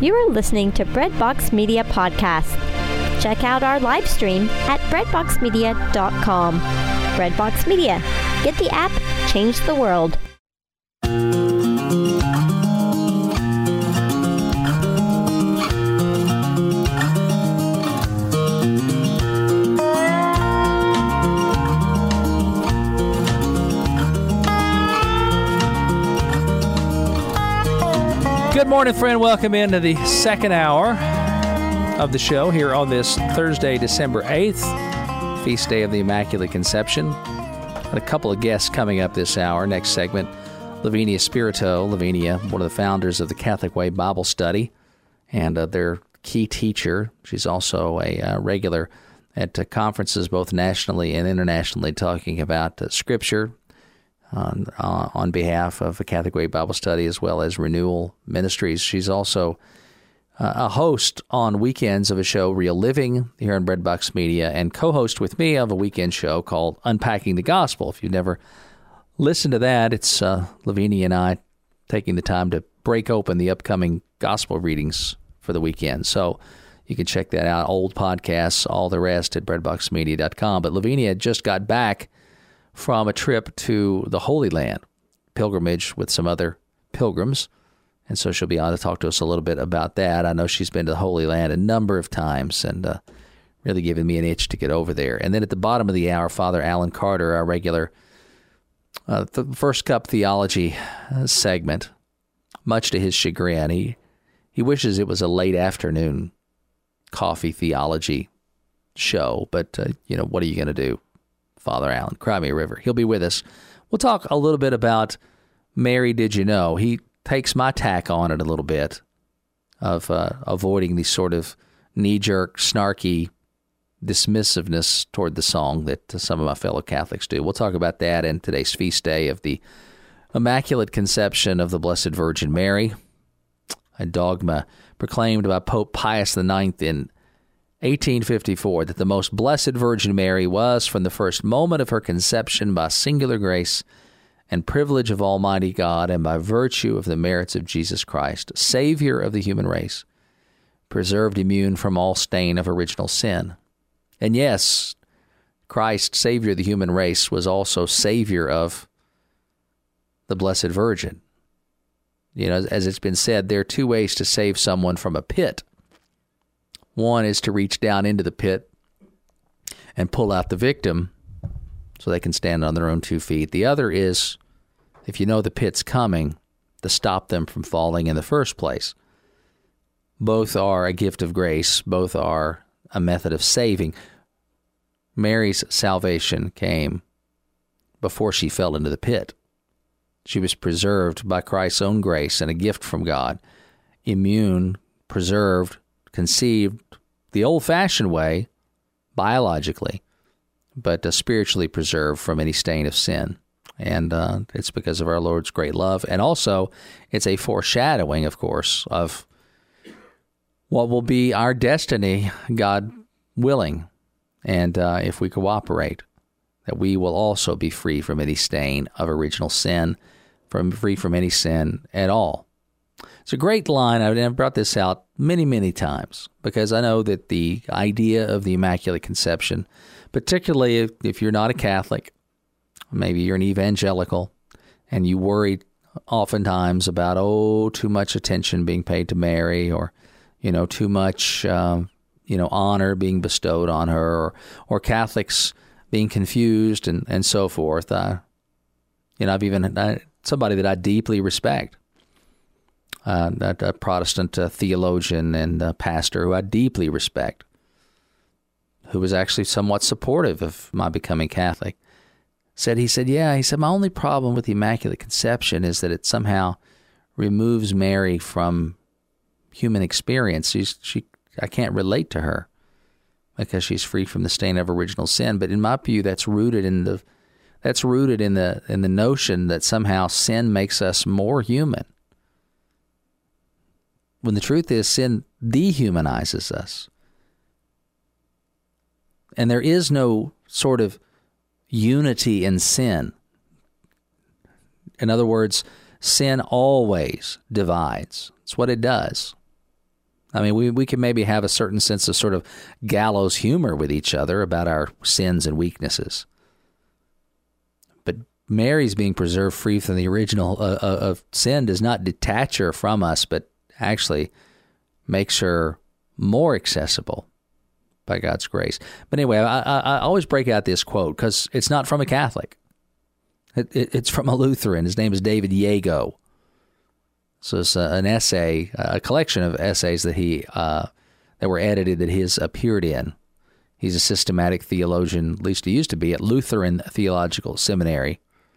You are listening to Breadbox Media Podcast. Check out our live stream at breadboxmedia.com. Breadbox Media. Get the app, change the world. Good morning, friend. Welcome into the second hour of the show here on this Thursday, December 8th, feast day of the Immaculate Conception. And a couple of guests coming up this hour. Next segment, Lavinia Spirito. Lavinia, one of the founders of the Catholic Way Bible Study and their key teacher. She's also a regular at conferences both nationally and internationally talking about Scripture on behalf of the Catholic Way Bible Study as well as Renewal Ministries. She's also a host on weekends of a show, Real Living, here on Breadbox Media, and co-host with me of a weekend show called Unpacking the Gospel. If you've never listened to that, it's Lavinia and I taking the time to break open the upcoming gospel readings for the weekend. So you can check that out, old podcasts, all the rest at breadboxmedia.com. But Lavinia just got back from a trip to the Holy Land, pilgrimage with some other pilgrims. And so she'll be on to talk to us a little bit about that. I know she's been to the Holy Land a number of times and really given me an itch to get over there. And then at the bottom of the hour, Father Alan Carter, our regular the First Cup Theology segment, much to his chagrin. He wishes it was a late afternoon coffee theology show, but, what are you going to do? Father Alan, Cry Me a River. He'll be with us. We'll talk a little bit about Mary, Did You Know? He takes my tack on it a little bit of avoiding the sort of knee-jerk, snarky dismissiveness toward the song that some of my fellow Catholics do. We'll talk about that in today's feast day of the Immaculate Conception of the Blessed Virgin Mary, a dogma proclaimed by Pope Pius IX in 1854, that the most blessed Virgin Mary was, from the first moment of her conception, by singular grace and privilege of Almighty God, and by virtue of the merits of Jesus Christ, Savior of the human race, preserved immune from all stain of original sin. And yes, Christ, Savior of the human race, was also Savior of the Blessed Virgin. As it's been said, there are two ways to save someone from a pit. One is to reach down into the pit and pull out the victim so they can stand on their own 2 feet. The other is, if you know the pit's coming, to stop them from falling in the first place. Both are a gift of grace. Both are a method of saving. Mary's salvation came before she fell into the pit. She was preserved by Christ's own grace and a gift from God, immune, preserved, conceived the old-fashioned way, biologically, but spiritually preserved from any stain of sin. And it's because of our Lord's great love. And also, it's a foreshadowing, of course, of what will be our destiny, God willing. And if we cooperate, that we will also be free from any stain of original sin, free from any sin at all. It's a great line. I've brought this out many, many times because I know that the idea of the Immaculate Conception, particularly if you're not a Catholic, maybe you're an evangelical, and you worry oftentimes about, too much attention being paid to Mary, or, too much, honor being bestowed on her, or Catholics being confused and so forth. I've even somebody that I deeply respect, a Protestant theologian and pastor who I deeply respect, who was actually somewhat supportive of my becoming Catholic, he said, my only problem with the Immaculate Conception is that it somehow removes Mary from human experience. I can't relate to her because she's free from the stain of original sin. But in my view, that's rooted in the notion that somehow sin makes us more human, when the truth is sin dehumanizes us. And there is no sort of unity in sin. In other words, sin always divides. It's what it does. I mean, we can maybe have a certain sense of sort of gallows humor with each other about our sins and weaknesses. But Mary's being preserved free from the original of sin does not detach her from us, but actually makes her more accessible by God's grace. But anyway, I always break out this quote because it's not from a Catholic. It's from a Lutheran. His name is David Yago. So it's an essay, a collection of essays that that were edited that he has appeared in. He's a systematic theologian, at least he used to be, at Lutheran Theological Seminary.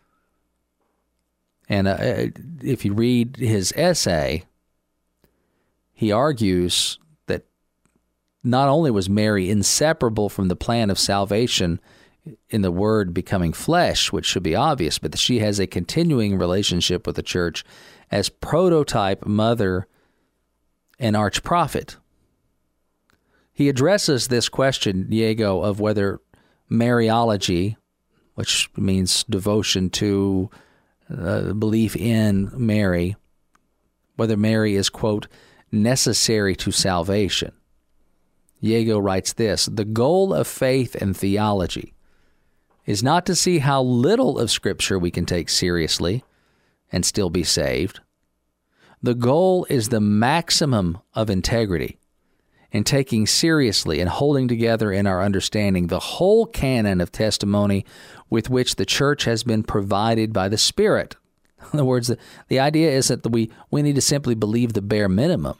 And if you read his essay, he argues that not only was Mary inseparable from the plan of salvation in the Word becoming flesh, which should be obvious, but that she has a continuing relationship with the church as prototype mother and archprophet. He addresses this question, Diego, of whether Mariology, which means devotion to belief in Mary, whether Mary is, quote, necessary to salvation. Diego writes this: the goal of faith and theology is not to see how little of Scripture we can take seriously and still be saved. The goal is the maximum of integrity in taking seriously and holding together in our understanding the whole canon of testimony with which the church has been provided by the Spirit. In other words, the idea is that we need to simply believe the bare minimum.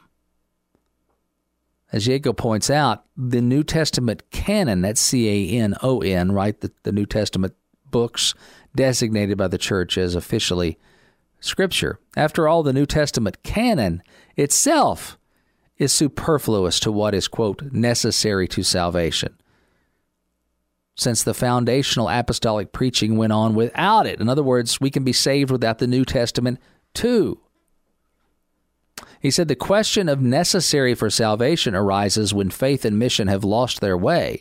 As Diego points out, the New Testament canon, that's canon, right? The New Testament books designated by the church as officially Scripture. After all, the New Testament canon itself is superfluous to what is, quote, necessary to salvation, since the foundational apostolic preaching went on without it. In other words, we can be saved without the New Testament too. He said the question of necessary for salvation arises when faith and mission have lost their way.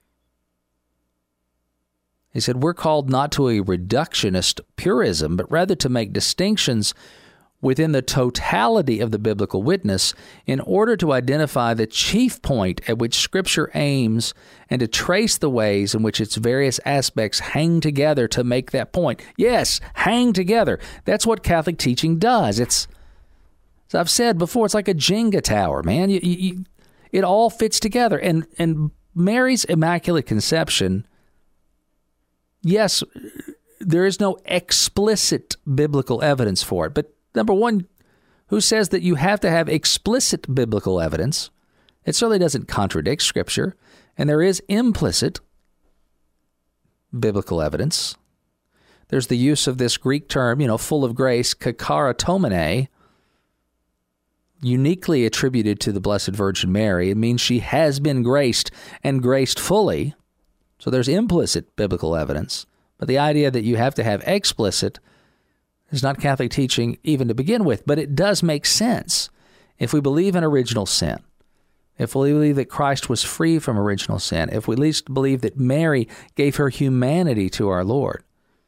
He said we're called not to a reductionist purism, but rather to make distinctions within the totality of the biblical witness in order to identify the chief point at which Scripture aims and to trace the ways in which its various aspects hang together to make that point. Yes, hang together. That's what Catholic teaching does. It's, as I've said before, it's like a Jenga tower, man. It all fits together. And Mary's Immaculate Conception, yes, there is no explicit biblical evidence for it. But number one, who says that you have to have explicit biblical evidence? It certainly doesn't contradict Scripture. And there is implicit biblical evidence. There's the use of this Greek term, full of grace, kakaratomene, uniquely attributed to the Blessed Virgin Mary. It means she has been graced and graced fully. So there's implicit biblical evidence. But the idea that you have to have explicit is not Catholic teaching even to begin with. But it does make sense if we believe in original sin, if we believe that Christ was free from original sin, if we at least believe that Mary gave her humanity to our Lord,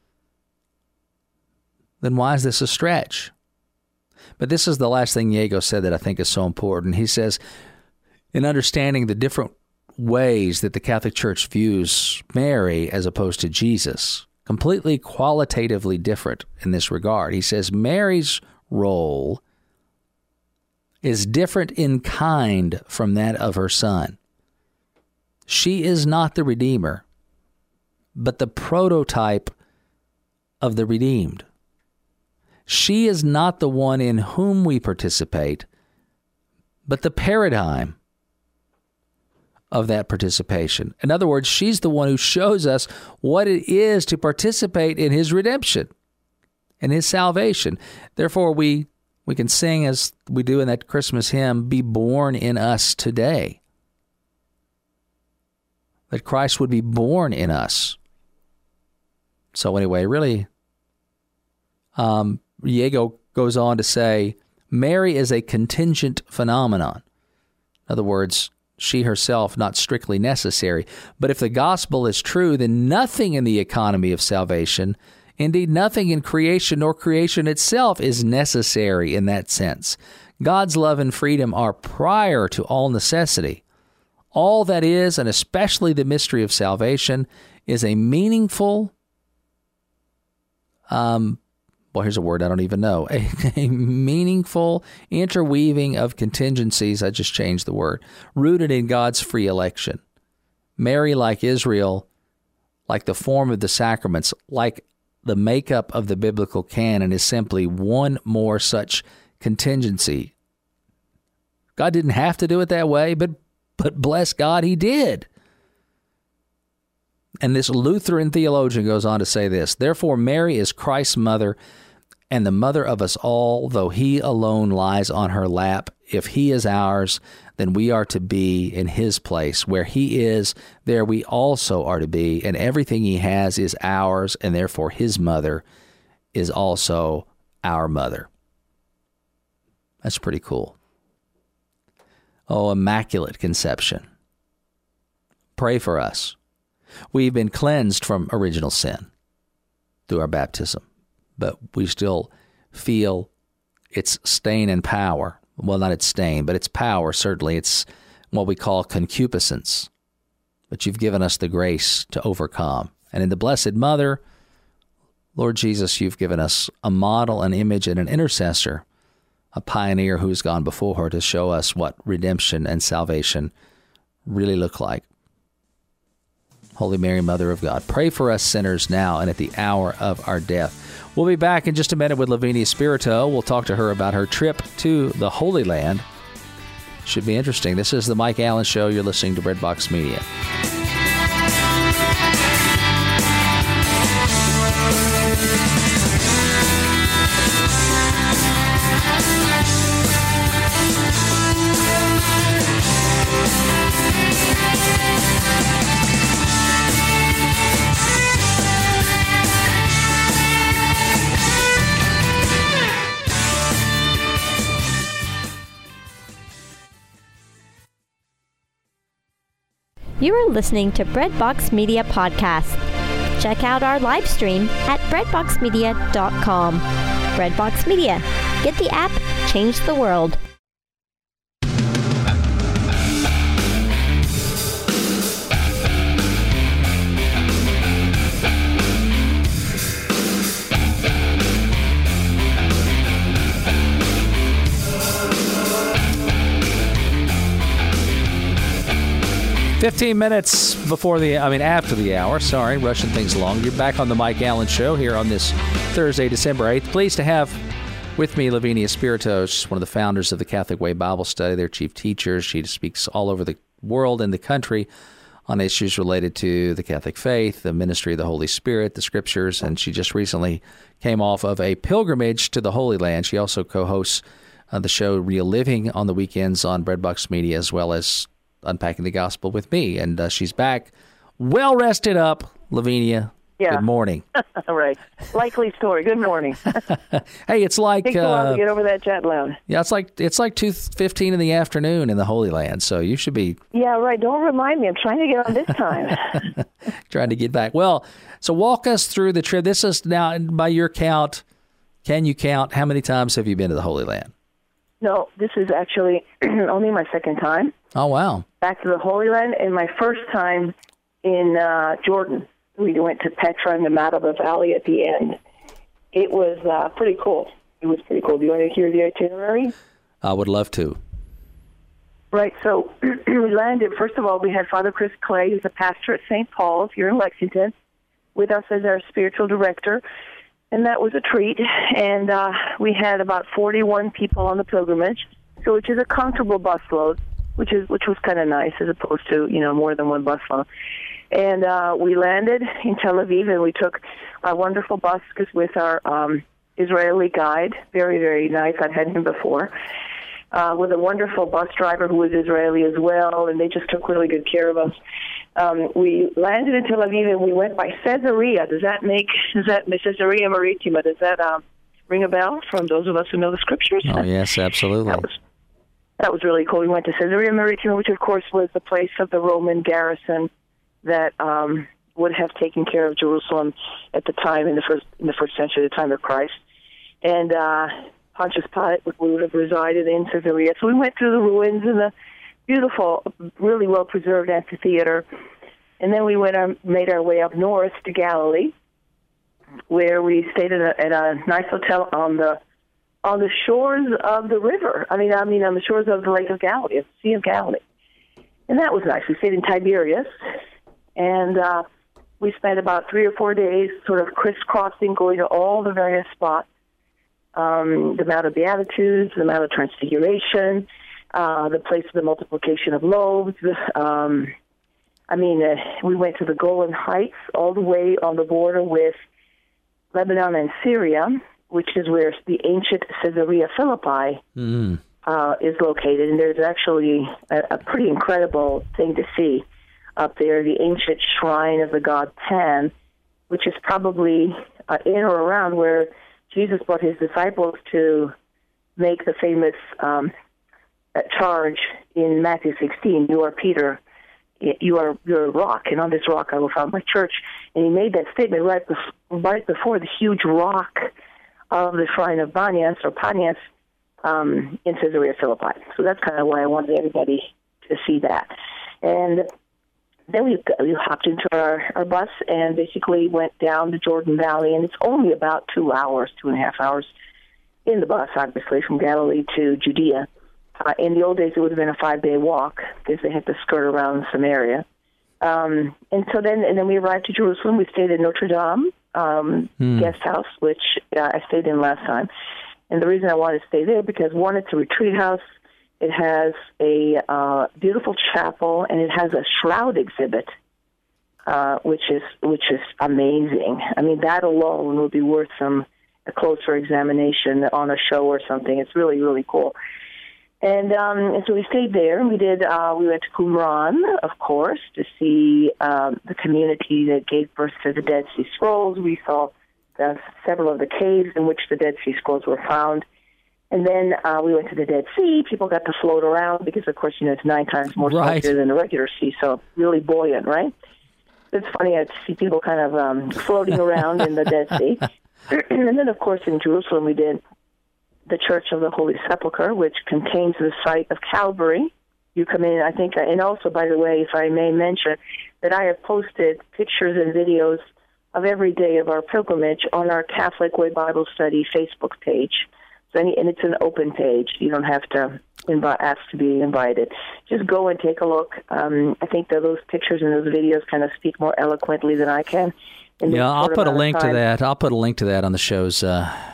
then why is this a stretch? But this is the last thing Diego said that I think is so important. He says, in understanding the different ways that the Catholic Church views Mary as opposed to Jesus, completely qualitatively different in this regard. He says Mary's role is different in kind from that of her son. She is not the Redeemer, but the prototype of the redeemed. She is not the one in whom we participate, but the paradigm of that participation. In other words, she's the one who shows us what it is to participate in his redemption and his salvation. Therefore, we can sing as we do in that Christmas hymn, "Be born in us today." That Christ would be born in us. So anyway, really, Diego goes on to say, Mary is a contingent phenomenon. In other words, she herself not strictly necessary. But if the gospel is true, then nothing in the economy of salvation, indeed nothing in creation nor creation itself, is necessary in that sense. God's love and freedom are prior to all necessity. All that is, and especially the mystery of salvation, is a meaningful, here's a word I don't even know, a meaningful interweaving of contingencies, I just changed the word, rooted in God's free election. Mary, like Israel, like the form of the sacraments, like the makeup of the biblical canon, is simply one more such contingency. God didn't have to do it that way, but bless God, he did. And this Lutheran theologian goes on to say this: therefore, Mary is Christ's mother and the mother of us all, though he alone lies on her lap. If he is ours, then we are to be in his place. Where he is, there we also are to be, and everything he has is ours, and therefore his mother is also our mother. That's pretty cool. Oh, Immaculate Conception. Pray for us. We've been cleansed from original sin through our baptism, but we still feel its stain and power. Well, not its stain, but its power, certainly. It's what we call concupiscence. But you've given us the grace to overcome. And in the Blessed Mother, Lord Jesus, you've given us a model, an image, and an intercessor, a pioneer who's gone before her to show us what redemption and salvation really look like. Holy Mary, Mother of God, pray for us sinners now and at the hour of our death. We'll be back in just a minute with Lavinia Spirito. We'll talk to her about her trip to the Holy Land. Should be interesting. This is the Mike Allen Show. You're listening to Breadbox Media. You are listening to Breadbox Media Podcast. Check out our live stream at breadboxmedia.com. Breadbox Media. Get the app, change the world. Fifteen minutes after the hour. Sorry, rushing things along. You're back on the Mike Allen Show here on this Thursday, December 8th. Pleased to have with me Lavinia Spirito. She's one of the founders of the Catholic Way Bible Study, their chief teacher. She speaks all over the world and the country on issues related to the Catholic faith, the ministry of the Holy Spirit, the Scriptures, and she just recently came off of a pilgrimage to the Holy Land. She also co-hosts the show Real Living on the weekends on Breadbox Media, as well as Unpacking the Gospel with me, and she's back, well rested up. Lavinia, yeah. Good morning. Right, likely story. Good morning. Hey, it's like takes a while to get over that jet lag. Yeah, it's like 2:15 in the afternoon in the Holy Land, so you should be. Yeah, right. Don't remind me. I'm trying to get on this time. Trying to get back. Well, so walk us through the trip. This is now, by your count. Can you count how many times have you been to the Holy Land? No, this is actually only my second time. Oh, wow. Back to the Holy Land, and my first time in Jordan. We went to Petra and the Madaba Valley at the end. It was pretty cool. Do you want to hear the itinerary? I would love to. Right, so we landed. First of all, we had Father Chris Clay, who's a pastor at St. Paul's here in Lexington, with us as our spiritual director. And that was a treat. And we had about 41 people on the pilgrimage, so which is a comfortable busload, which was kind of nice as opposed to, more than one busload. And we landed in Tel Aviv, and we took a wonderful bus with our Israeli guide, very, very nice. I've had him before, with a wonderful bus driver who was Israeli as well, and they just took really good care of us. We landed in Tel Aviv, and we went by Caesarea. Does that Caesarea Maritima? Does that ring a bell from those of us who know the Scriptures? Oh, yes, absolutely. That was really cool. We went to Caesarea Maritima, which, of course, was the place of the Roman garrison that would have taken care of Jerusalem at the time in the first century, the time of Christ. And Pontius Pilate would have resided in Caesarea. So we went through the ruins and the beautiful, really well-preserved amphitheater. And then we made our way up north to Galilee, where we stayed at a nice hotel on the shores of the river. I mean, on the shores of the Lake of Galilee, the Sea of Galilee. And that was nice. We stayed in Tiberias, and we spent about 3 or 4 days sort of crisscrossing, going to all the various spots, the Mount of Beatitudes, the Mount of Transfiguration, the place of the multiplication of loaves. We went to the Golan Heights, all the way on the border with Lebanon and Syria, which is where the ancient Caesarea Philippi is located. And there's actually a pretty incredible thing to see up there, the ancient shrine of the god Pan, which is probably in or around where Jesus brought his disciples to make the famous charge in Matthew 16, "You are Peter, you're a rock, and on this rock I will found my church." And he made that statement right before the huge rock of the shrine of Banias in Caesarea Philippi. So that's kind of why I wanted everybody to see that. And then we hopped into our bus and basically went down the Jordan Valley, and it's only about 2.5 hours in the bus, obviously, from Galilee to Judea. In the old days, it would have been a 5-day walk because they had to skirt around Samaria. And then we arrived to Jerusalem. We stayed at Notre Dame guest house, which I stayed in last time. And the reason I wanted to stay there because, one, it's a retreat house. It has a beautiful chapel, and it has a shroud exhibit, which is amazing. I mean, that alone would be worth a closer examination on a show or something. It's really, really cool. And so we stayed there, and we went to Qumran, of course, to see the community that gave birth to the Dead Sea Scrolls. We saw several of the caves in which the Dead Sea Scrolls were found. And then we went to the Dead Sea. People got to float around because, of course, it's 9 times more saltier than the regular sea, so really buoyant, right? It's funny to see people kind of floating around in the Dead Sea. And then, of course, in Jerusalem, we did the Church of the Holy Sepulchre, which contains the site of Calvary. You come in, I think, and also, by the way, if I may mention, that I have posted pictures and videos of every day of our pilgrimage on our Catholic Way Bible Study Facebook page. And it's an open page. You don't have to ask to be invited. Just go and take a look. I think that those pictures and those videos kind of speak more eloquently than I can. I'll put a link to that. I'll put a link to that on the show's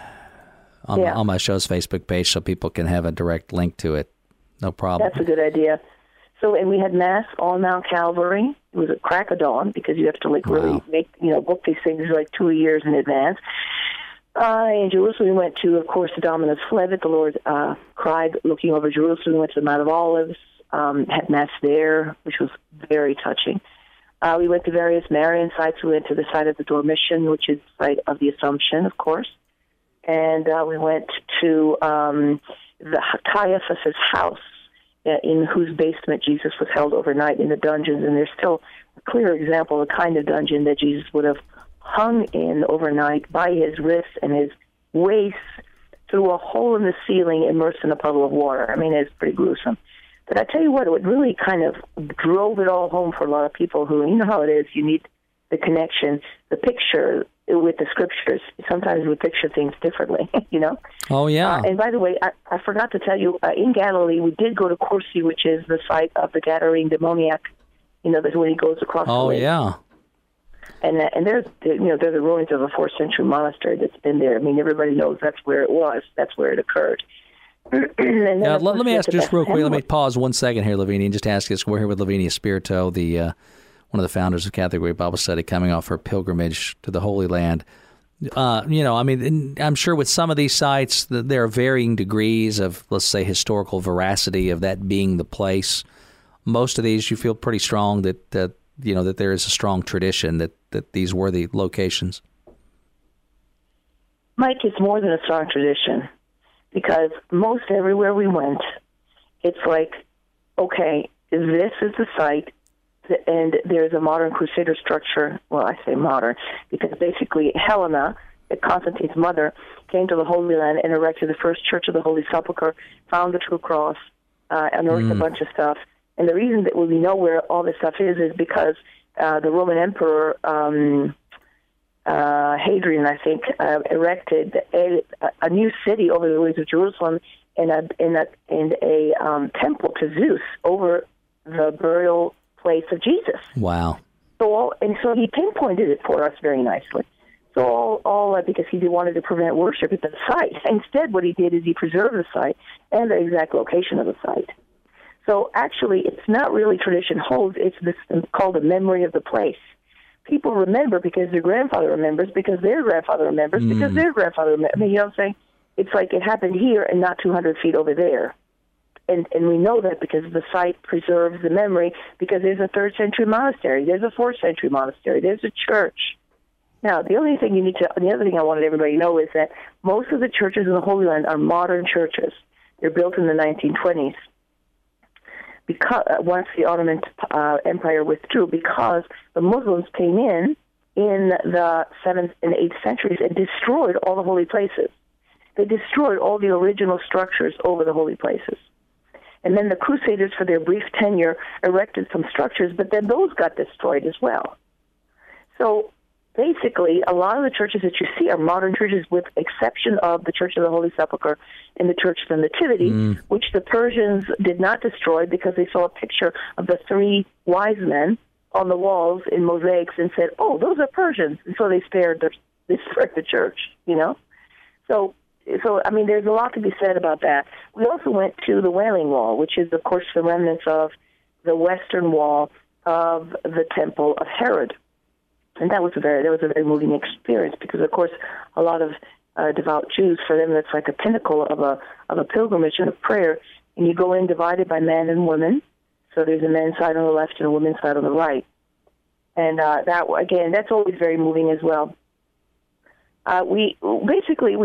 on my show's Facebook page so people can have a direct link to it. No problem. That's a good idea. So, and we had Mass on Mount Calvary. It was at crack of dawn because you have to really book these things like 2 years in advance. In Jerusalem, we went to, of course, the Dominus Flevit, the Lord cried looking over Jerusalem. We went to the Mount of Olives, had Mass there, which was very touching. We went to various Marian sites. We went to the site of the Dormition, which is the site of the Assumption, of course. And we went to the Caiaphas' house, in whose basement Jesus was held overnight in the dungeons. And there's still a clear example of the kind of dungeon that Jesus would have hung in overnight by his wrists and his waist through a hole in the ceiling, immersed in a puddle of water. I mean, it's pretty gruesome. But I tell you what, it really kind of drove it all home for a lot of people who, you know how it is, you need the connection, the picture with the scriptures. Sometimes we picture things differently, Oh, yeah. And by the way, I forgot to tell you, in Galilee, we did go to Corsi, which is the site of the Gadarene demoniac, that's when he goes across the lake. Oh, yeah. And there's the ruins of a 4th century monastery that's been there. I mean, everybody knows that's where it was. That's where it occurred. Let me ask just real quick. Let me pause 1 second here, Lavinia, and just ask this. We're here with Lavinia Spirito, one of the founders of Catholic Way Bible Study, coming off her pilgrimage to the Holy Land. I'm sure with some of these sites, there are varying degrees of, let's say, historical veracity of that being the place. Most of these, you feel pretty strong that there is a strong tradition that these were the locations. Mike, it's more than a strong tradition, because most everywhere we went, it's like, okay, this is the site, and there's a modern Crusader structure. Well, I say modern because basically Helena Constantine's mother, came to the Holy Land and erected the first Church of the Holy Sepulchre, found the true cross, unearthed a bunch of stuff. And the reason that we know where all this stuff is because the Roman Emperor Hadrian, I think, erected a new city over the ruins of Jerusalem and a temple to Zeus over the burial place of Jesus. Wow. So he pinpointed it for us very nicely. So all because he wanted to prevent worship at the site. Instead, what he did is he preserved the site and the exact location of the site. So actually, it's not really tradition holds. It's this called a memory of the place. People remember because their grandfather remembers, because their grandfather remembers, because their grandfather remembers. I mean, you know what I'm saying? It's like it happened here and not 200 feet over there. And we know that because the site preserves the memory, because there's a 3rd century monastery, there's a 4th century monastery, there's a church. Now, the other thing I wanted everybody to know is that most of the churches in the Holy Land are modern churches. They're built in the 1920s. Because once the Ottoman Empire withdrew, because the Muslims came in the 7th and 8th centuries and destroyed all the holy places. They destroyed all the original structures over the holy places. And then the Crusaders, for their brief tenure, erected some structures, but then those got destroyed as well. So basically, a lot of the churches that you see are modern churches, with exception of the Church of the Holy Sepulchre and the Church of the Nativity, which the Persians did not destroy because they saw a picture of the 3 wise men on the walls in mosaics and said, "Oh, those are Persians," and so they spared the church. You know, so I mean, there's a lot to be said about that. We also went to the Wailing Wall, which is, of course, the remnants of the western wall of the Temple of Herod. And that was a very moving experience because, of course, a lot of devout Jews, for them, that's like a pinnacle of a pilgrimage and a prayer. And you go in divided by men and women. So there's a men's side on the left and a women's side on the right. And that's always very moving as well. We made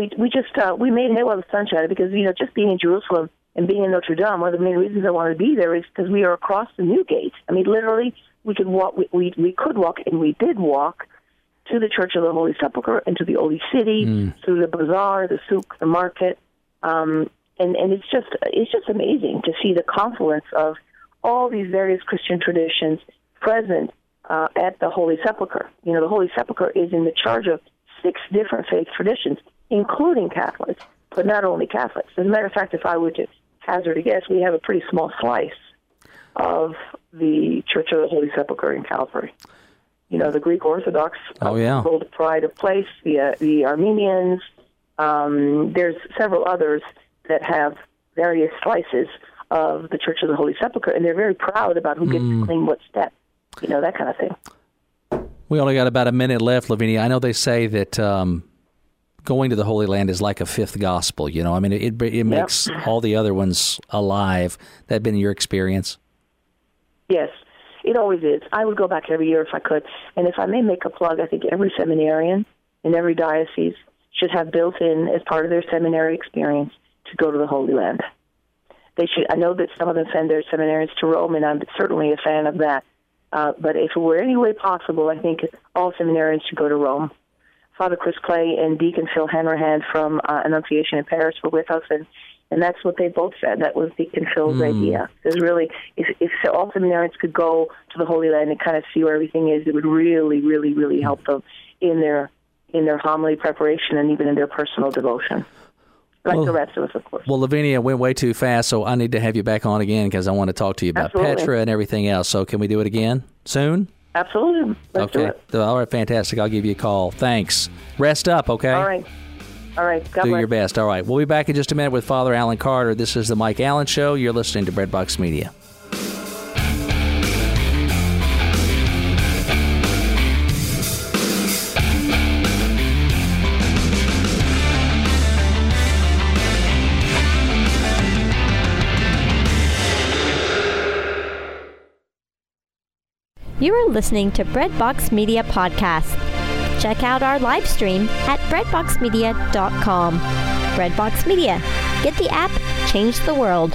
hay while the sun shined because, you know, just being in Jerusalem and being in Notre Dame, one of the main reasons I wanted to be there is because we are across the New Gate. I mean, literally, we could walk, and we did walk to the Church of the Holy Sepulchre and to the Holy City, through the bazaar, the souk, the market, and it's just amazing to see the confluence of all these various Christian traditions present at the Holy Sepulchre. You know, the Holy Sepulchre is in the charge of 6 different faith traditions, including Catholics, but not only Catholics. As a matter of fact, if I were to hazard a guess, we have a pretty small slice of the Church of the Holy Sepulchre in Calvary. You know, the Greek Orthodox hold pride of place, the Armenians. There's several others that have various slices of the Church of the Holy Sepulchre, and they're very proud about who gets to claim what step, you know, that kind of thing. We only got about a minute left, Lavinia. I know they say that going to the Holy Land is like a 5th gospel, you know. I mean, it makes all the other ones alive. That been your experience? Yes, it always is. I would go back every year if I could. And if I may make a plug, I think every seminarian in every diocese should have built in as part of their seminary experience to go to the Holy Land. They should. I know that some of them send their seminarians to Rome, and I'm certainly a fan of that. But if it were any way possible, I think all seminarians should go to Rome. Father Chris Clay and Deacon Phil Hanrahan from Annunciation in Paris were with us, and that's what they both said. That was Deacon Phil's idea. Because really, if all seminarians could go to the Holy Land and kind of see where everything is, it would really, really, really help them in their homily preparation and even in their personal devotion. Like the rest of us, of course. Well, Lavinia went way too fast, so I need to have you back on again because I want to talk to you about Petra and everything else. So can we do it again soon? Absolutely. Let's do it. All right, fantastic. I'll give you a call. Thanks. Rest up, okay? All right. God bless. Your best. All right. We'll be back in just a minute with Father Alan Carter. This is the Mike Allen Show. You're listening to Breadbox Media. You are listening to Breadbox Media Podcast. Check out our live stream at breadboxmedia.com. Breadbox Media. Get the app, change the world.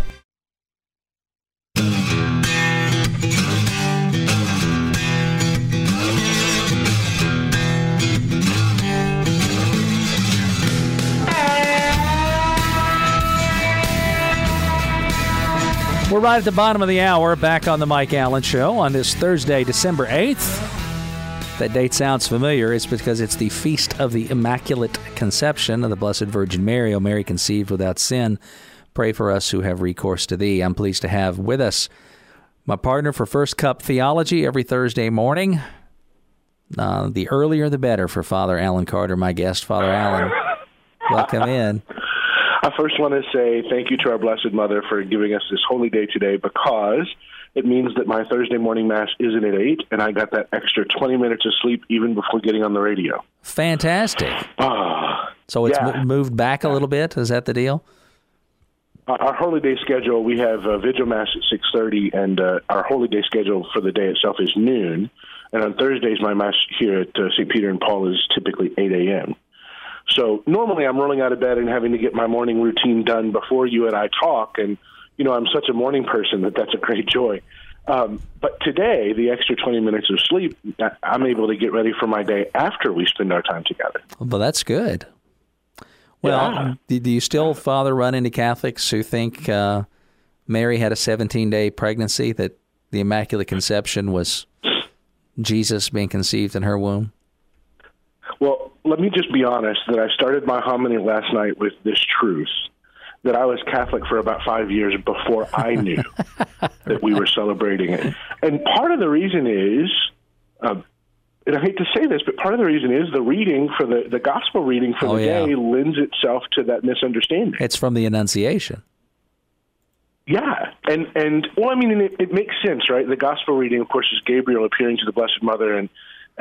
right at the bottom of the hour, back on the Mike Allen Show on this Thursday, December 8th. That date sounds familiar. It's because it's the Feast of the Immaculate Conception of the Blessed Virgin Mary. O Mary, conceived without sin, pray for us who have recourse to thee. I'm pleased to have with us my partner for First Cup Theology every Thursday morning. The earlier the better for Father Alan Carter, my guest. Father Alan, welcome in. I first want to say thank you to our Blessed Mother for giving us this holy day today, because it means that my Thursday morning Mass isn't at 8, and I got that extra 20 minutes of sleep even before getting on the radio. Fantastic. So it's moved back a little bit? Is that the deal? Our Holy Day schedule, we have Vigil Mass at 6:30, and our Holy Day schedule for the day itself is noon. And on Thursdays, my Mass here at St. Peter and Paul is typically 8 a.m. So normally I'm rolling out of bed and having to get my morning routine done before you and I talk, and I'm such a morning person that's a great joy. But today, the extra 20 minutes of sleep, I'm able to get ready for my day after we spend our time together. Well, that's good. Well, do you still, Father, run into Catholics who think Mary had a 17-day pregnancy, that the Immaculate Conception was Jesus being conceived in her womb? Well, let me just be honest that I started my homily last night with this truth, that I was Catholic for about 5 years before I knew that we were celebrating it. And part of the reason is, and I hate to say this, but part of the reason is the reading for the gospel reading for the day lends itself to that misunderstanding. It's from the Annunciation. Yeah. And well, I mean, it makes sense, right? The gospel reading, of course, is Gabriel appearing to the Blessed Mother,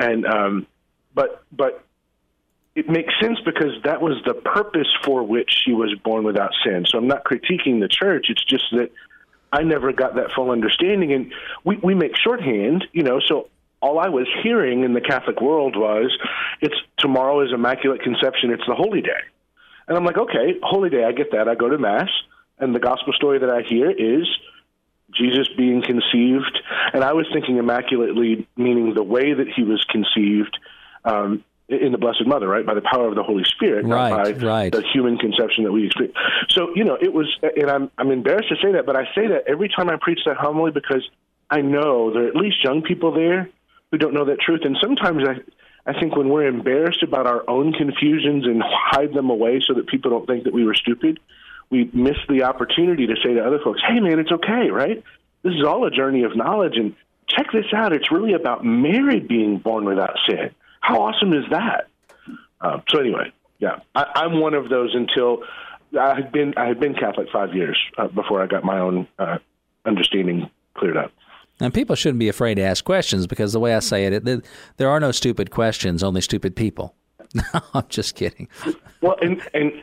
but it makes sense because that was the purpose for which she was born without sin. So I'm not critiquing the church. It's just that I never got that full understanding. And we make shorthand, so all I was hearing in the Catholic world was, tomorrow is Immaculate Conception, it's the Holy Day. And I'm like, okay, Holy Day, I get that. I go to Mass, and the gospel story that I hear is Jesus being conceived. And I was thinking immaculately, meaning the way that he was conceived, in the Blessed Mother, right, by the power of the Holy Spirit, not by the human conception that we experience. So, it was, and I'm embarrassed to say that, but I say that every time I preach that homily because I know there are at least young people there who don't know that truth. And sometimes I think when we're embarrassed about our own confusions and hide them away so that people don't think that we were stupid, we miss the opportunity to say to other folks, hey, man, it's okay, right? This is all a journey of knowledge, and check this out. It's really about Mary being born without sin. How awesome is that? So anyway, I'm one of those until I had been Catholic 5 years before I got my own understanding cleared up. And people shouldn't be afraid to ask questions, because the way I say it, there are no stupid questions, only stupid people. No, I'm just kidding. Well, and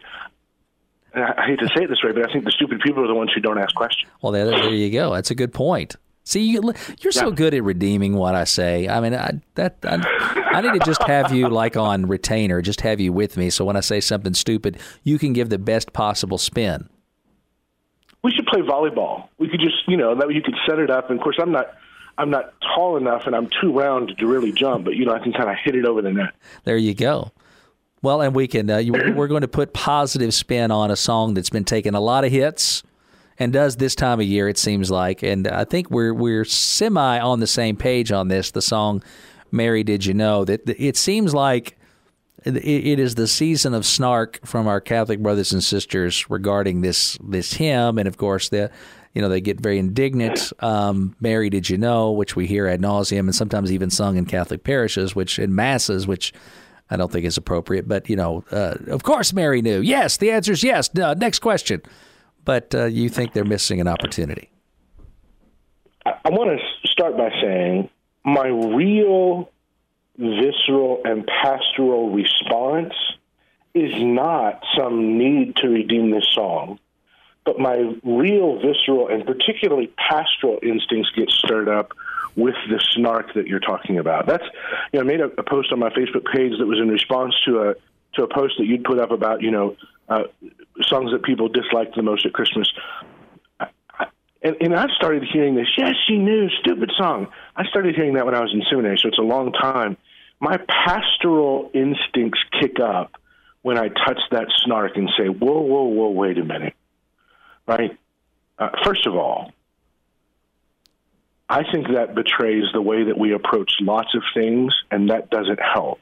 I hate to say it this way, but I think the stupid people are the ones who don't ask questions. Well, there you go. That's a good point. See, you're so good at redeeming what I say. I mean, I need to just have you like on retainer, just have you with me. So when I say something stupid, you can give the best possible spin. We should play volleyball. We could just, that way you could set it up. And of course, I'm not tall enough and I'm too round to really jump, but I can kind of hit it over the net. There you go. Well, and we can. We're going to put positive spin on a song that's been taking a lot of hits. And does this time of year, it seems like. And I think we're semi on the same page on this, the song Mary, Did You Know? That it seems like it is the season of snark from our Catholic brothers and sisters regarding this hymn. And, of course, they get very indignant. Mary, Did You Know? Which we hear ad nauseum and sometimes even sung in Catholic parishes, in masses, which I don't think is appropriate. But, of course Mary knew. Yes, the answer is yes. No, next question. But you think they're missing an opportunity? I want to start by saying my real visceral and pastoral response is not some need to redeem this song, but my real visceral and particularly pastoral instincts get stirred up with the snark that you're talking about. That's, I made a post on my Facebook page that was in response to a post that you'd put up about, songs that people disliked the most at Christmas. And I started hearing this, yes, she knew, stupid song. I started hearing that when I was in seminary, so it's a long time. My pastoral instincts kick up when I touch that snark and say, whoa, wait a minute, right? First of all, I think that betrays the way that we approach lots of things, and that doesn't help.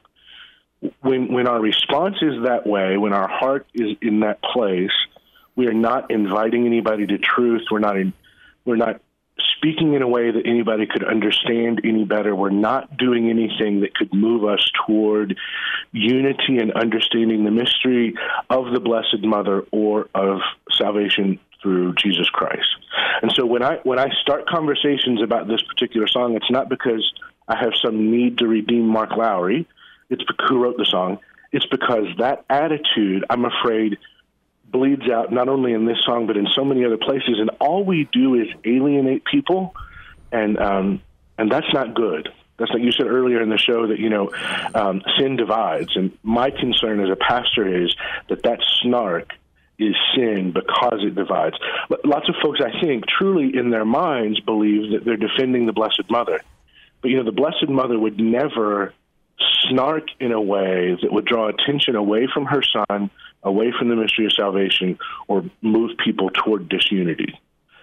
When our response is that way, when our heart is in that place, we are not inviting anybody to truth. We're not speaking in a way that anybody could understand any better. We're not doing anything that could move us toward unity and understanding the mystery of the Blessed Mother or of salvation through Jesus Christ. And so when I start conversations about this particular song, it's not because I have some need to redeem Mark Lowry. It's who wrote the song. It's because that attitude, I'm afraid, bleeds out not only in this song but in so many other places. And all we do is alienate people, and that's not good. That's like you said earlier in the show that sin divides. And my concern as a pastor is that snark is sin because it divides. Lots of folks, I think, truly in their minds believe that they're defending the Blessed Mother. But, the Blessed Mother would never snark in a way that would draw attention away from her son, away from the mystery of salvation, or move people toward disunity.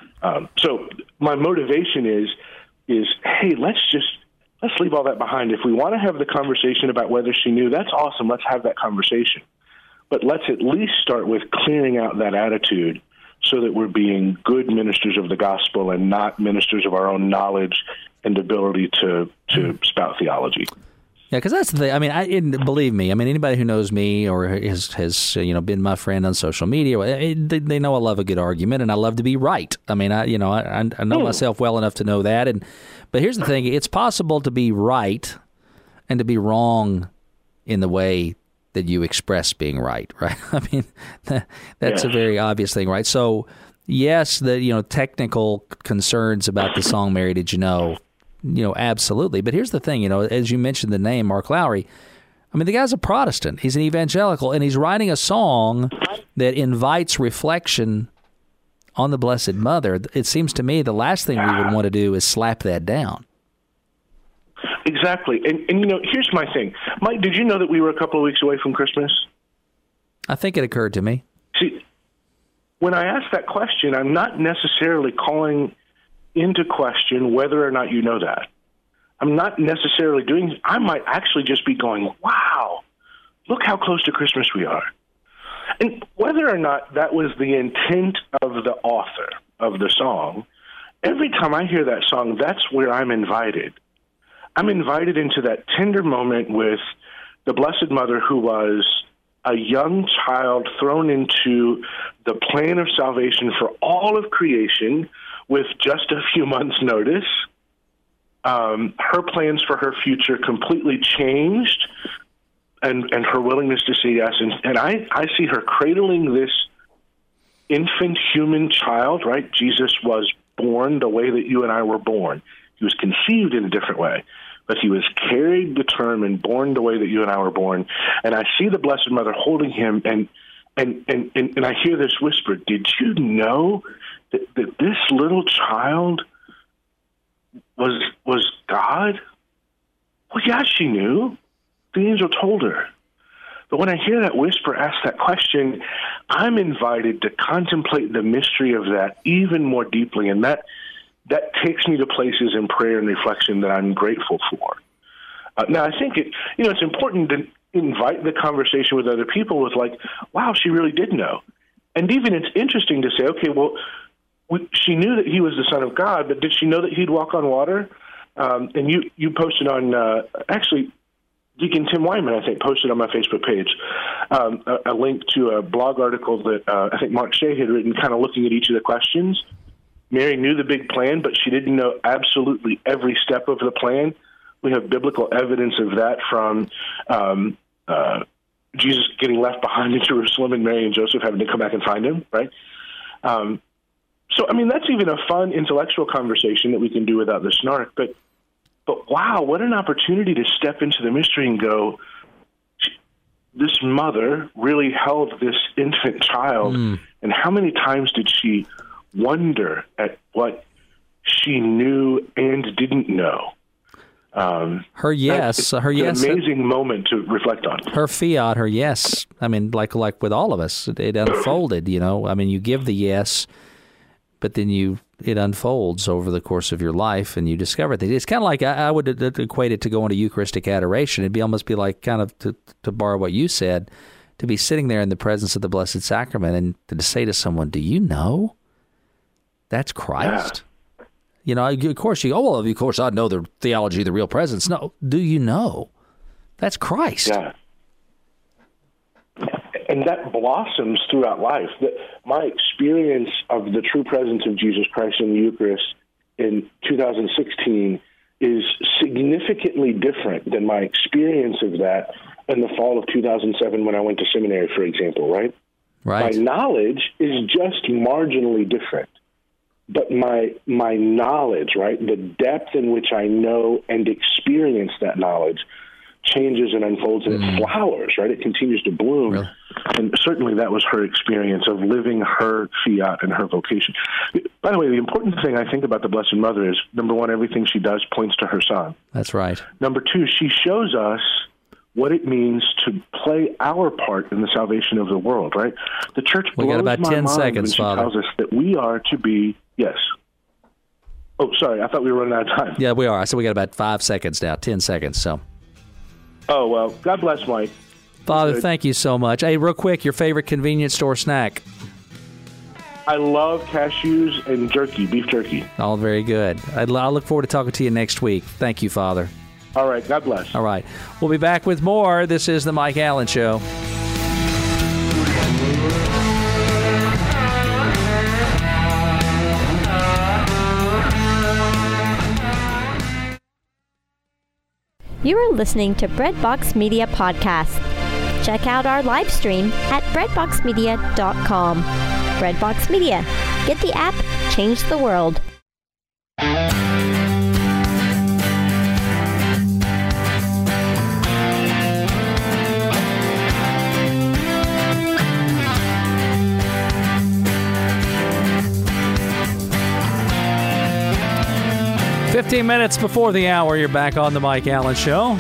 So my motivation is, hey, let's leave all that behind. If we want to have the conversation about whether she knew, that's awesome. Let's have that conversation. But let's at least start with clearing out that attitude so that we're being good ministers of the gospel and not ministers of our own knowledge and ability to spout theology. Yeah, because that's the thing. I mean, believe me. I mean, anybody who knows me or has been my friend on social media, they know I love a good argument and I love to be right. I mean, I know myself well enough to know that. But here's the thing: it's possible to be right and to be wrong in the way that you express being right. I mean, that's a very obvious thing, right? So, yes, the technical concerns about the song "Mary Did You Know." Absolutely. But here's the thing, as you mentioned the name Mark Lowry, I mean, the guy's a Protestant. He's an evangelical, and he's writing a song that invites reflection on the Blessed Mother. It seems to me the last thing we would want to do is slap that down. Exactly. And here's my thing. Mike, did you know that we were a couple of weeks away from Christmas? I think it occurred to me. See, when I ask that question, I'm not necessarily calling into question whether or not you know that. I'm not necessarily doing, I might actually just be going, wow, look how close to Christmas we are. And whether or not that was the intent of the author of the song, every time I hear that song, that's where I'm invited. I'm invited into that tender moment with the Blessed Mother, who was a young child thrown into the plan of salvation for all of creation with just a few months' notice. Her plans for her future completely changed, and her willingness to say yes. And I see her cradling this infant human child, right? Jesus was born the way that you and I were born. He was conceived in a different way, but he was carried to term and born the way that you and I were born. And I see the Blessed Mother holding him, and I hear this whisper, did you know that this little child was God? Well, yeah, she knew. The angel told her. But when I hear that whisper ask that question, I'm invited to contemplate the mystery of that even more deeply, and that takes me to places in prayer and reflection that I'm grateful for. Now, I think it's important to invite the conversation with other people with like, wow, she really did know. And even it's interesting to say, okay, well, she knew that he was the Son of God, but did she know that he'd walk on water? And you posted on, actually, Deacon Tim Wyman, I think, posted on my Facebook page a link to a blog article that I think Mark Shea had written, kind of looking at each of the questions. Mary knew the big plan, but she didn't know absolutely every step of the plan. We have biblical evidence of that from Jesus getting left behind in Jerusalem and Mary and Joseph having to come back and find him, right? So, I mean, that's even a fun intellectual conversation that we can do without the snark. But wow, what an opportunity to step into the mystery and go, this mother really held this infant child, and how many times did she wonder at what she knew and didn't know? Her yes, an amazing moment to reflect on. Her fiat, her yes. I mean, like with all of us, it unfolded. I mean, you give the yes, but then you it unfolds over the course of your life, and you discover things. It's kind of like I would equate it to going to Eucharistic adoration. It'd almost be like, kind of to borrow what you said, to be sitting there in the presence of the Blessed Sacrament and to say to someone, "Do you know that's Christ?" Yeah. You know, of course you go, "Well, of course I know the theology of the real presence." No, do you know that's Christ? Yeah. And that blossoms throughout life. My experience of the true presence of Jesus Christ in the Eucharist in 2016 is significantly different than my experience of that in the fall of 2007 when I went to seminary, for example, right? Right. My knowledge is just marginally different. But my knowledge, right, the depth in which I know and experience that knowledge changes and unfolds, and it flowers, right? It continues to bloom. Really? And certainly that was her experience of living her fiat and her vocation. By the way, the important thing I think about the Blessed Mother is, number one, everything she does points to her Son. That's right. Number two, she shows us what it means to play our part in the salvation of the world, right? The Church blows got about 10 seconds, when she Father. tells us that we are to be, yes. Oh, sorry, I thought we were running out of time. Yeah, we are. I said we got about 5 seconds now, 10 seconds, so. Oh, well, God bless, Mike. Father, thank you so much. Hey, real quick, your favorite convenience store snack? I love cashews and jerky, beef jerky. All very good. I'll look forward to talking to you next week. Thank you, Father. All right, God bless. All right. We'll be back with more. This is The Mike Allen Show. You are listening to Breadbox Media Podcast. Check out our live stream at breadboxmedia.com. Breadbox Media. Get the app, change the world. "15 minutes before the hour, you're back on The Mike Allen Show."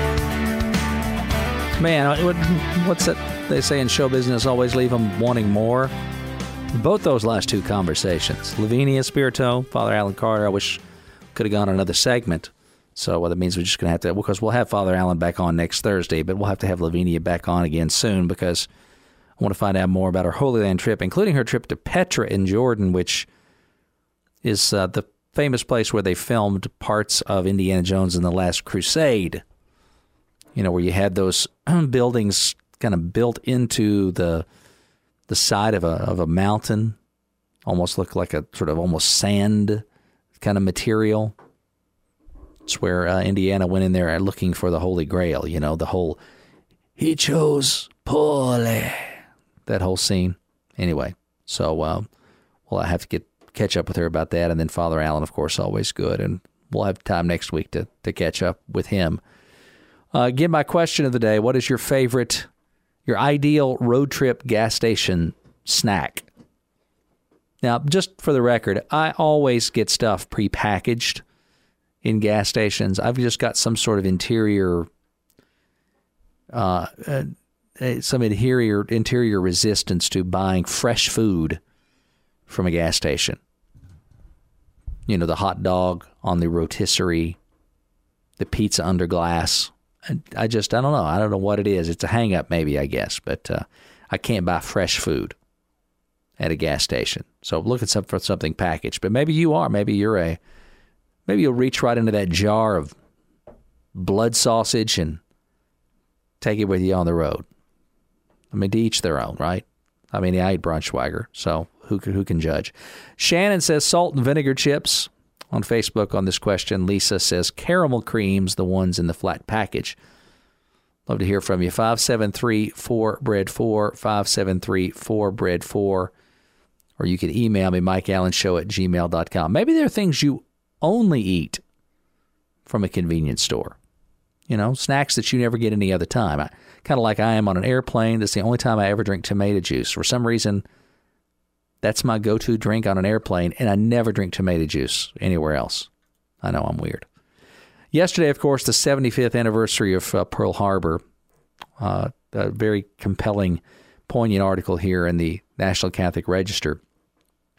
Man, what's that they say in show business? Always leave them wanting more. Both those last two conversations, Lavinia Spirito, Father Alan Carter, I wish could have gone on another segment. So that means we're just going to have to, because we'll have Father Alan back on next Thursday, but we'll have to have Lavinia back on again soon because I want to find out more about her Holy Land trip, including her trip to Petra in Jordan, which is the famous place where they filmed parts of Indiana Jones and the Last Crusade. You know, where you had those buildings kind of built into the side of a mountain, almost looked like a sort of almost sand kind of material. It's where Indiana went in there looking for the Holy Grail. You know, the whole "he chose poorly," that whole scene. Anyway, so we'll have to catch up with her about that, and then Father Allen, of course, always good, and we'll have time next week to catch up with him. Again, my question of the day: what is your favorite, your ideal road trip gas station snack? Now, just for the record, I always get stuff prepackaged in gas stations. I've just got some sort of interior resistance to buying fresh food from a gas station. You know, the hot dog on the rotisserie, the pizza under glass. I don't know. I don't know what it is. It's a hang-up maybe, I guess. But I can't buy fresh food at a gas station. So look for something packaged. But maybe you are. Maybe you'll reach right into that jar of blood sausage and take it with you on the road. I mean, to each their own, right? I mean, I ate Braunschweiger, so who can judge? Shannon says salt and vinegar chips on Facebook on this question. Lisa says caramel creams, the ones in the flat package. Love to hear from you. 573-4BREAD4, 573-4BREAD4. Or you can email me, mikeallenshow@gmail.com. Maybe there are things you only eat from a convenience store. You know, snacks that you never get any other time. Kind of like I am on an airplane. That's the only time I ever drink tomato juice. For some reason, that's my go-to drink on an airplane, and I never drink tomato juice anywhere else. I know I'm weird. Yesterday, of course, the 75th anniversary of Pearl Harbor. A very compelling, poignant article here in the National Catholic Register.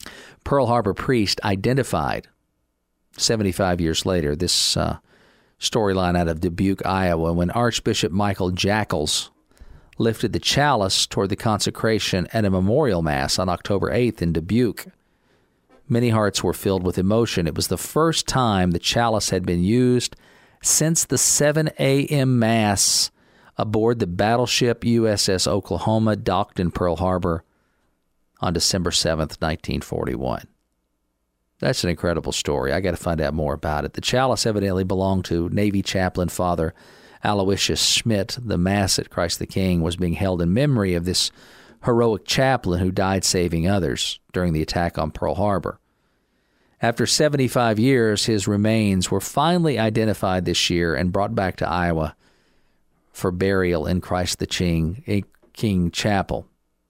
Pearl Harbor priest identified 75 years later this storyline out of Dubuque, Iowa, when Archbishop Michael Jackals lifted the chalice toward the consecration at a memorial mass on October 8th in Dubuque. Many hearts were filled with emotion. It was the first time the chalice had been used since the 7 a.m. Mass aboard the battleship USS Oklahoma, docked in Pearl Harbor on December 7th, 1941. That's an incredible story. I got to find out more about it. The chalice evidently belonged to Navy chaplain Father Aloysius Schmidt. The Mass at Christ the King was being held in memory of this heroic chaplain who died saving others during the attack on Pearl Harbor. After 75 years, his remains were finally identified this year and brought back to Iowa for burial in Christ the King Chapel.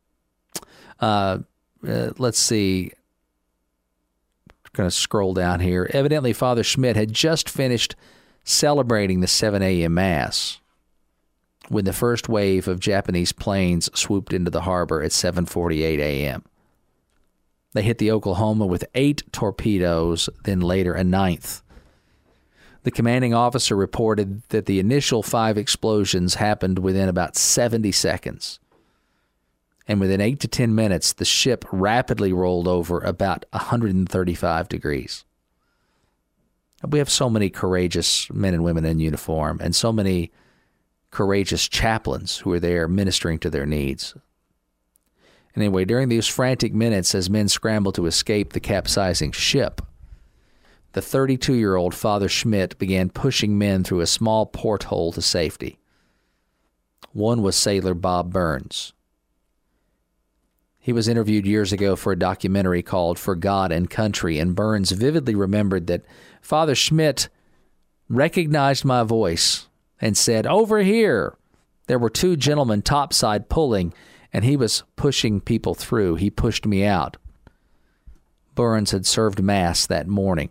Let's see. Going to scroll down here. Evidently, Father Schmidt had just finished celebrating the 7 a.m. Mass when the first wave of Japanese planes swooped into the harbor at 7:48 a.m. They hit the Oklahoma with 8 torpedoes, then later a 9th. The commanding officer reported that the initial 5 explosions happened within about 70 seconds. And within 8 to 10 minutes, the ship rapidly rolled over about 135 degrees. We have so many courageous men and women in uniform and so many courageous chaplains who are there ministering to their needs. Anyway, during these frantic minutes as men scrambled to escape the capsizing ship, the 32-year-old Father Schmidt began pushing men through a small porthole to safety. One was sailor Bob Burns. He was interviewed years ago for a documentary called For God and Country, and Burns vividly remembered that Father Schmidt recognized my voice and said, "Over here." There were 2 gentlemen topside pulling, and he was pushing people through. He pushed me out. Burns had served at Mass that morning.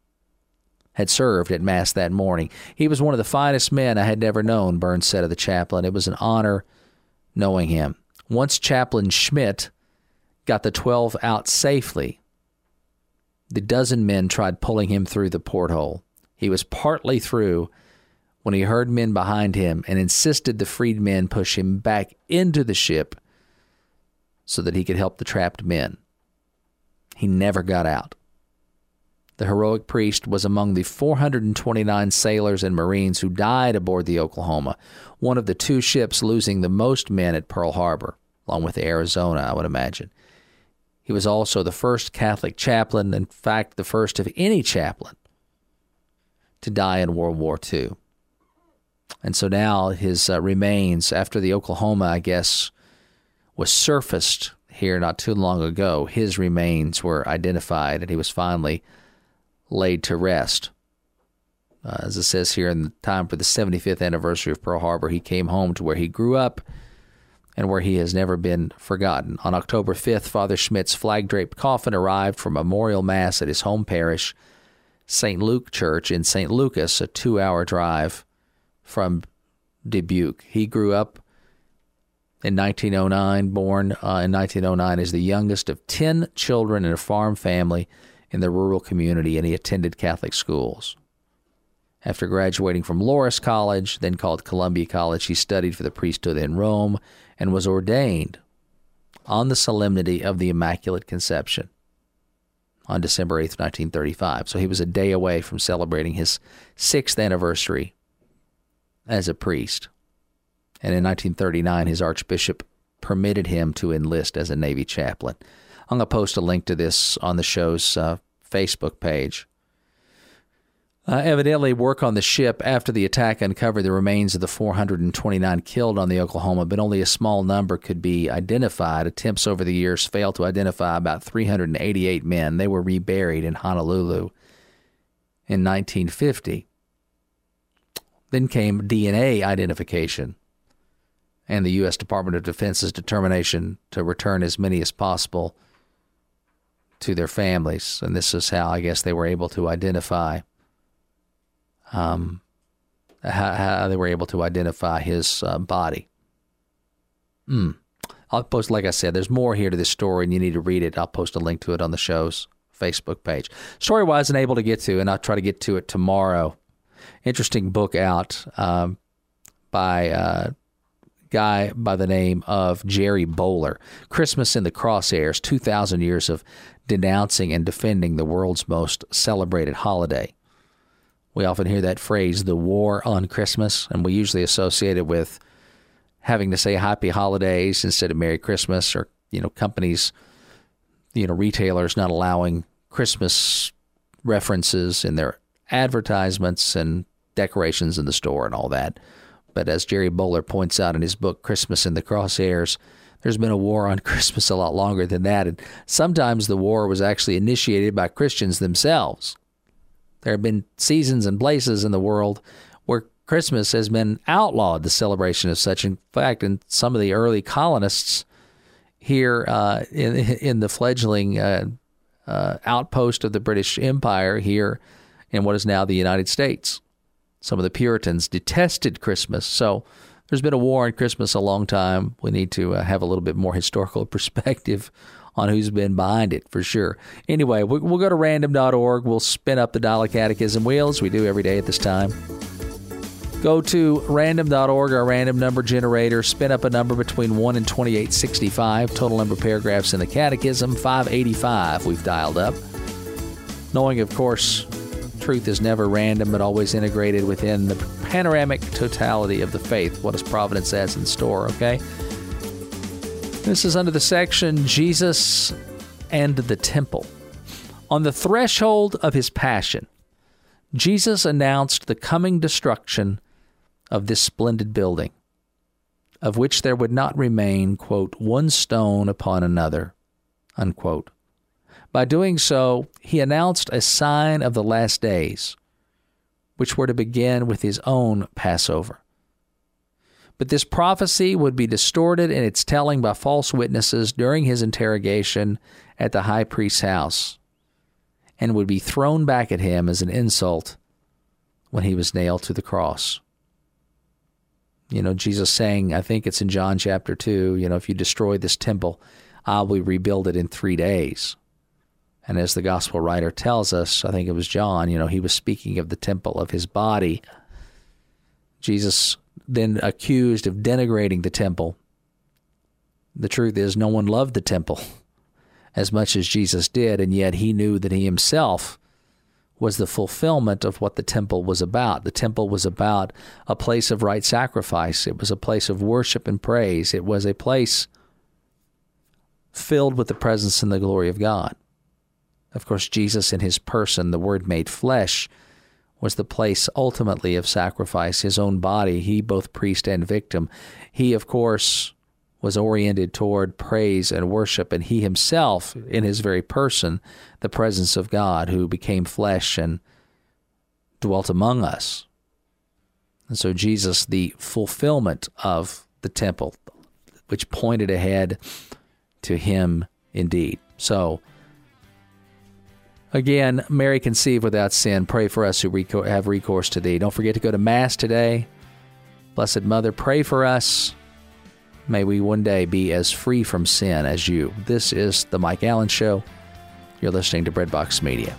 He was one of the finest men I had ever known, Burns said of the chaplain. It was an honor knowing him. Once Chaplain Schmidt got the 12 out safely, the dozen men tried pulling him through the porthole. He was partly through when he heard men behind him and insisted the freed men push him back into the ship so that he could help the trapped men. He never got out. The heroic priest was among the 429 sailors and Marines who died aboard the Oklahoma, one of the 2 ships losing the most men at Pearl Harbor, along with the Arizona, I would imagine. He was also the first Catholic chaplain, in fact, the first of any chaplain to die in World War II. And so now his remains, after the Oklahoma, I guess, was surfaced here not too long ago, his remains were identified and he was finally laid to rest. As it says here, in the time for the 75th anniversary of Pearl Harbor, he came home to where he grew up and where he has never been forgotten. On October 5th, Father Schmidt's flag-draped coffin arrived for memorial mass at his home parish, St. Luke Church in St. Lucas, a 2-hour drive from Dubuque. He grew up in 1909, born in 1909 as the youngest of 10 children in a farm family in the rural community, and he attended Catholic schools. After graduating from Loras College, then called Columbia College, he studied for the priesthood in Rome and was ordained on the Solemnity of the Immaculate Conception on December 8th, 1935. So he was a day away from celebrating his 6th anniversary as a priest. And in 1939, his archbishop permitted him to enlist as a Navy chaplain. I'm going to post a link to this on the show's Facebook page. Evidently, work on the ship after the attack uncovered the remains of the 429 killed on the Oklahoma, but only a small number could be identified. Attempts over the years failed to identify about 388 men. They were reburied in Honolulu in 1950. Then came DNA identification and the U.S. Department of Defense's determination to return as many as possible to their families. And this is how, I guess, they were able to identify how they were able to identify his body. I'll post, like I said, there's more here to this story, and you need to read it. I'll post a link to it on the show's Facebook page. Story-wise, I wasn't able to get to, and I'll try to get to it tomorrow. Interesting book out by a guy by the name of Jerry Bowler, Christmas in the Crosshairs, 2,000 Years of Denouncing and Defending the World's Most Celebrated Holiday. We often hear that phrase, the war on Christmas, and we usually associate it with having to say happy holidays instead of Merry Christmas, or, companies, retailers not allowing Christmas references in their advertisements and decorations in the store and all that. But as Jerry Bowler points out in his book, Christmas in the Crosshairs, there's been a war on Christmas a lot longer than that. And sometimes the war was actually initiated by Christians themselves. There have been seasons and places in the world where Christmas has been outlawed, the celebration of such. In fact, in some of the early colonists here in the fledgling outpost of the British Empire here in what is now the United States, some of the Puritans detested Christmas. So there's been a war on Christmas a long time. We need to have a little bit more historical perspective on who's been behind it, for sure. Anyway, we'll go to random.org. We'll spin up the Dollar Catechism wheel, as we do every day at this time. Go to random.org, our random number generator. Spin up a number between 1 and 2865. Total number of paragraphs in the Catechism, 585 we've dialed up. Knowing, of course, truth is never random, but always integrated within the panoramic totality of the faith. What does Providence has in store, okay? This is under the section, Jesus and the Temple. On the threshold of his passion, Jesus announced the coming destruction of this splendid building, of which there would not remain, quote, one stone upon another, unquote. By doing so, he announced a sign of the last days, which were to begin with his own Passover. But this prophecy would be distorted in its telling by false witnesses during his interrogation at the high priest's house, and would be thrown back at him as an insult when he was nailed to the cross. Jesus saying, I think it's in John chapter 2, if you destroy this temple, I will rebuild it in 3 days. And as the gospel writer tells us, I think it was John, he was speaking of the temple of his body. Jesus then accused of denigrating the temple. The truth is, no one loved the temple as much as Jesus did, and yet he knew that he himself was the fulfillment of what the temple was about. The temple was about a place of right sacrifice. It was a place of worship and praise. It was a place filled with the presence and the glory of God. Of course, Jesus in his person, the Word made flesh, was the place ultimately of sacrifice, his own body, he both priest and victim. He, of course, was oriented toward praise and worship, and he himself, in his very person, the presence of God, who became flesh and dwelt among us. And so Jesus, the fulfillment of the temple, which pointed ahead to him indeed. So, again, Mary conceived without sin. Pray for us who have recourse to thee. Don't forget to go to Mass today. Blessed Mother, pray for us. May we one day be as free from sin as you. This is The Mike Allen Show. You're listening to Breadbox Media.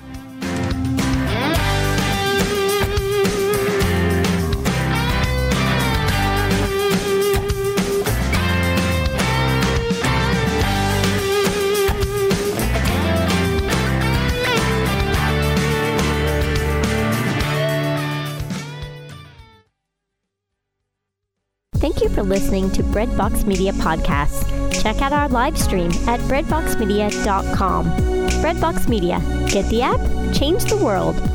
Thank you for listening to Breadbox Media Podcasts. Check out our live stream at breadboxmedia.com. Breadbox Media. Get the app, change the world.